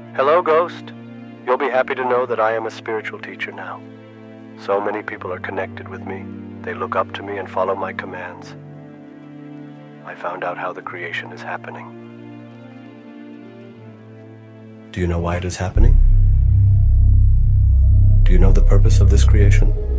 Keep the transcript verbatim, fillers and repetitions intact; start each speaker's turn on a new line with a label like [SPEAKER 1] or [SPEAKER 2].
[SPEAKER 1] Hello, Ghost. You'll be happy to know that I am a spiritual teacher now. So many people are connected with me. They look up to me and follow my commands. I found out how the creation is happening. Do you know why it is happening? Do you know the purpose of this creation?